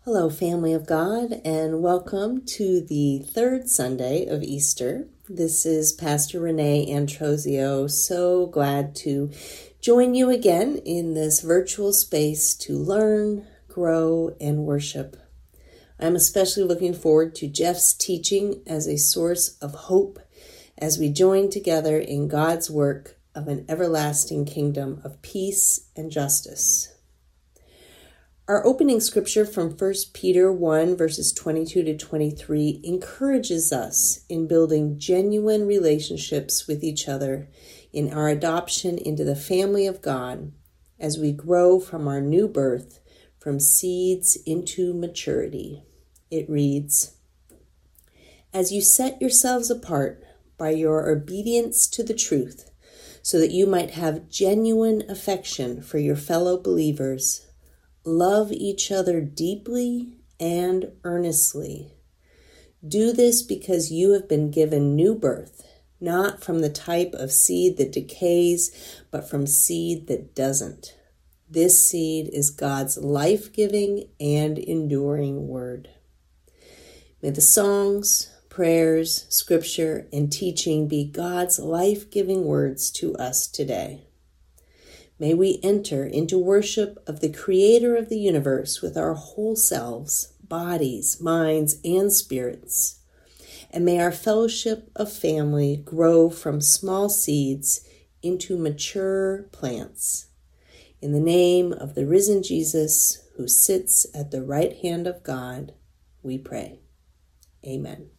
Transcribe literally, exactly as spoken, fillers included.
Hello, family of God, and welcome to the third Sunday of Easter. This is Pastor Renee Antrosio. So glad to join you again in this virtual space to learn, grow, and worship. I'm especially looking forward to Jeff's teaching as a source of hope as we join together in God's work of an everlasting kingdom of peace and justice. Our opening scripture from First Peter one, verses twenty-two to twenty-three, encourages us in building genuine relationships with each other in our adoption into the family of God as we grow from our new birth, from seeds into maturity. It reads, "As you set yourselves apart by your obedience to the truth, so that you might have genuine affection for your fellow believers, love each other deeply and earnestly. Do this because you have been given new birth, not from the type of seed that decays, but from seed that doesn't. This seed is God's life-giving and enduring word." May the songs, prayers, scripture, and teaching be God's life-giving words to us today. May we enter into worship of the Creator of the universe with our whole selves, bodies, minds, and spirits. And may our fellowship of family grow from small seeds into mature plants. In the name of the risen Jesus, who sits at the right hand of God, we pray. Amen.